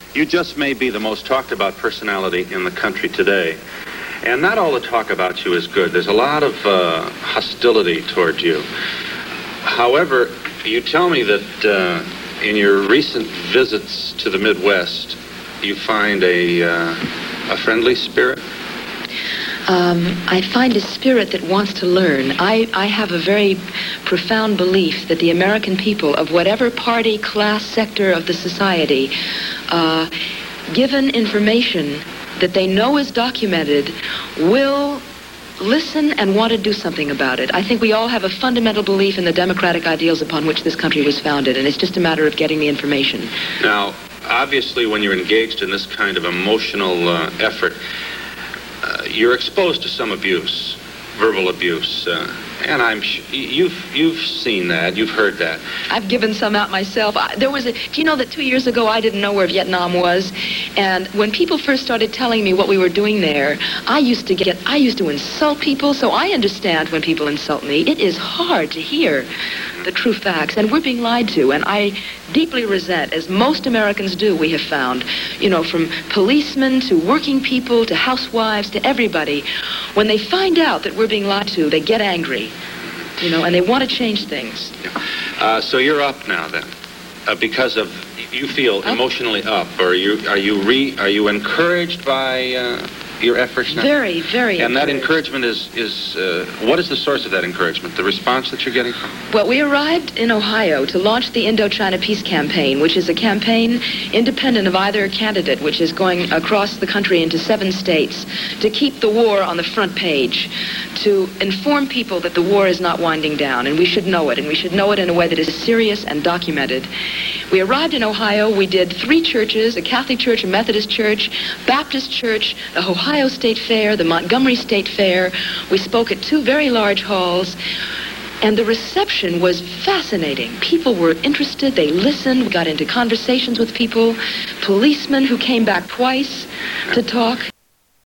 You just may be the most talked about personality in the country today. And not all the talk about you is good. There's a lot of hostility toward you. However, you tell me that in your recent visits to the Midwest, you find a friendly spirit? I find a spirit that wants to learn. I have a very profound belief that the American people, of whatever party, class, sector of the society, given information that they know is documented, will listen and want to do something about it. I think we all have a fundamental belief in the democratic ideals upon which this country was founded, and it's just a matter of getting the information. Now, obviously, when you're engaged in this kind of emotional effort, you're exposed to some abuse, verbal abuse, and you've seen that, you've heard that. I've given some out myself. Do you know that 2 years ago I didn't know where Vietnam was? And when people first started telling me what we were doing there, I used to insult people, so I understand when people insult me. It is hard to hear the true facts, and we're being lied to, and I deeply resent, as most Americans do, we have found, from policemen to working people to housewives to everybody, when they find out that we're being lied to, they get angry, and they want to change things. So you're up now then, because of, you feel emotionally up, or are you encouraged by your efforts now? Very, very And that encouraged. encouragement is what is the source of that encouragement? The response that you're getting from? Well, we arrived in Ohio to launch the Indochina Peace Campaign, which is a campaign independent of either candidate, which is going across the country into 7 states to keep the war on the front page, to inform people that the war is not winding down, and we should know it, and we should know it in a way that is serious and documented. We arrived in Ohio. We did 3 churches, a Catholic church, a Methodist church, Baptist church, the Ohio State Fair, the Montgomery State Fair. We spoke at 2 very large halls, and the reception was fascinating. People were interested. They listened. We got into conversations with people, policemen who came back twice to talk.